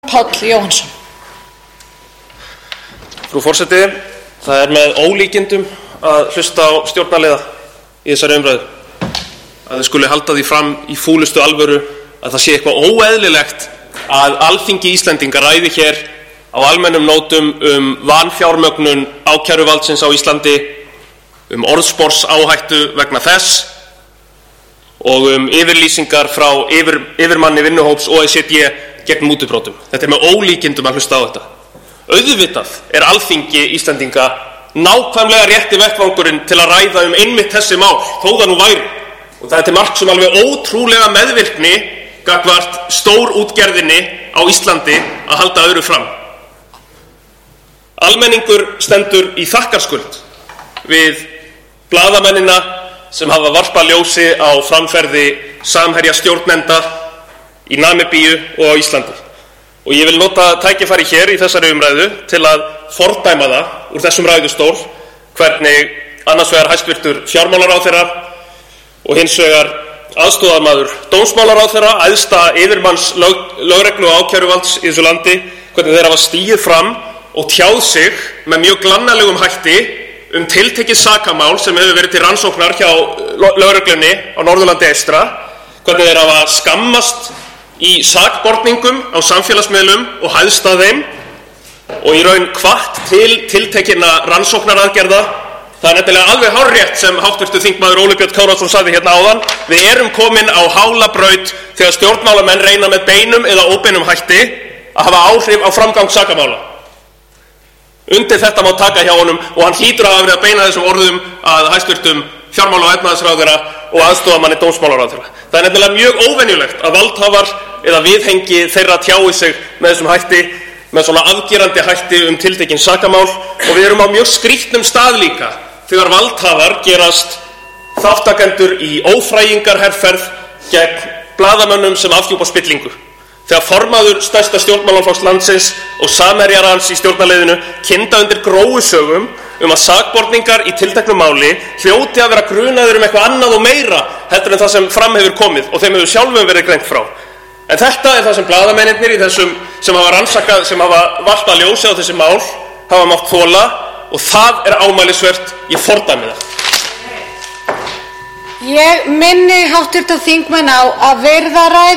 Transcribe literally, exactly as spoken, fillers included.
Páll Jóhannsson. Frú forseti, það er með ólíkindum að hlusta á stjórnarliða í þessari umræðu. Að þau skuli halda því fram í fúlustu alvöru að það sé eitthvað óeðlilegt að Alþingi Íslendinga ræði hér á almennum nótum um vanfjármögnun ákæruvaldsins á Íslandi, um orðsporsáhættu vegna þess og um yfirlýsingar frá yfir, yfirmanni vinnuhóps O E C D gegn mútubrotum. Þetta er með ólíkindum að hlusta á þetta. Auðvitað er Alþingi Íslendinga nákvæmlega rétti vettvangurinn til að ræða um einmitt þessi mál, þó það nú væri. Og það er til marks um alveg ótrúlega meðvirkni gagnvart stórútgerðinni á Íslandi að halda öðru fram. Almenningur stendur í þakkarskuld við blaðamennina sem hafa varpað ljósi á framferði Samherja stjórnenda í Namibíu og á Íslandi. Og ég vil nota tækifæri hér í þessari umræðu til að fordæma það úr þessum ræðustól hvernig annars vegar hæstvirtur fjármálaráðherra og hins vegar aðstoðarmaður dómsmálaráðherra, æðsta yfirmanns lög, lögreglu og ákæruvalds í þessu landi, hvernig þeir hafa stigið fram og tjáð sig með mjög glannalegum hætti um tiltekið sakamál sem hefur verið til rannsóknar hjá lögreglunni á Norðurlandi eystra, hvernig þeir hafa skammast í sakborningum á samfélagsmiðlum og hæðst að þeim og í raun hvatt til tiltekinna rannsóknaraðgerða. Það er nefnilega alveg hárrétt sem háttvirtur þingmaður Óli Björn Kárason sagði hérna áðan. Við erum komin á hálabraut þegar stjórnmálamenn reyna með beinum eða óbeinum hætti að hafa áhrif á framgang sakamála. Undir þetta má taka hjá honum og hann hlýtur að hafa verið að beina þessum orðum að hæstvirtum fjármála- og efnahagsráðherra og aðstoðarmanni dómsmálaráðherra. Það er nefnilega mjög óvenjulegt að valdhafar eða viðhengi þeirra tjái sig með þessum hætti, með svona afgerandi hætti um tiltekin sakamál, og við erum á mjög skrýtnum stað líka þegar valdhafar gerast þáttakendur í ófrægingarherferð gegn blaðamönnum sem afhjúpa spillingu. Þegar formaður stærsta stjórnmálaflokks landsins og samherjar hans í stjórnarliðinu kynda undir gróusögum um að sakborningar í tilteknu máli hljóti að vera grunaður um eitthvað annað og meira heldur en það sem fram hefur komið og þeim hefur sjálfum verið greint frá. En þetta er það sem blaðamennirnir í þessum sem hafa rannsakað, sem hafa varpað ljósi á þessi mál, hafa mátt þola, og það er ámælisvert. Ég fordæmi það. Ég minni háttvirta þingmenn á að virða ræðu